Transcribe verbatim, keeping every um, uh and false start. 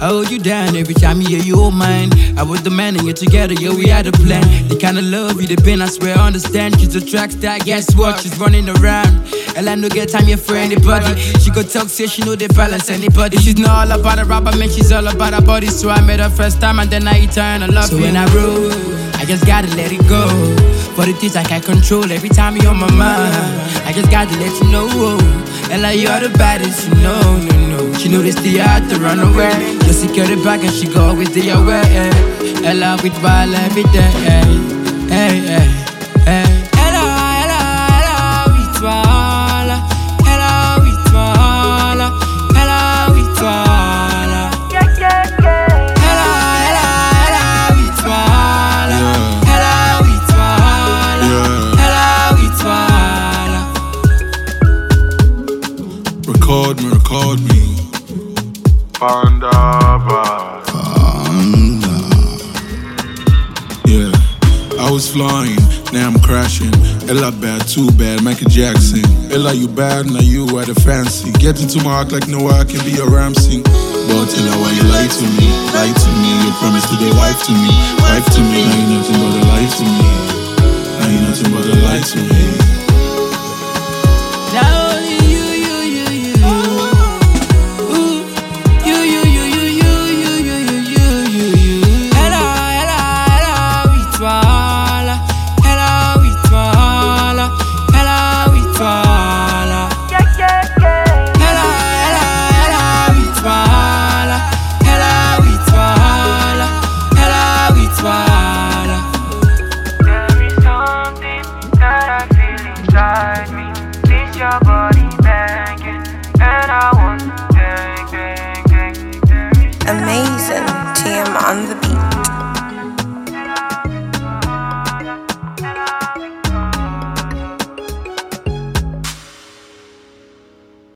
I hold you down every time you hear you hold mine. I was the man and you're together, yeah, we had a plan. The kind of love you the pain, I swear I understand. She's a track star, guess what? She's running around. And I no get time here for anybody. She go talk, say she know they balance anybody. She's not all about a rapper, man, she's all about her body. So I met her first time and then I eat her and I love So when I roll, I just gotta let it go. For the things I can't control, every time you're on my mind, I just gotta let you know. And like you're the baddest, you know, no, no. She know this the art to run away. Just secure the bag and she go always the away. Ella with ball every day. Hey, hey, hey. Ella, Ella, Ella with ball. Ella with ball. Ella with ball. Yeah, yeah, yeah. Ella, Ella, Ella with ball. Ella with ball. Ella with ball. Record me, record me. Panda vibe. Panda. Yeah, I was flying, now I'm crashing. Ella bad, too bad, Michael Jackson. Ella, you bad, now you are the fancy. Get into my heart like no I can be a Ramsey. But Ella, why you lie to me? Lie to me, you promised to be wife to me. Wife to me, now you nothing but a lie to me. Now you nothing but a lie to me. Now only you, you, you, you, you. Ooh, you, you, you, you, you, you, you, you, you, you. Ella, Ella, Ella with ball. Ella with ball. Ella with ball. Yeah, yeah, yeah. Ella, Ella, Ella with ball. Ella with ball. Ella with ball. There is something that I feel inside me. It's your body banging, and I want to bang, bang, bang. There is Amazing. T M on the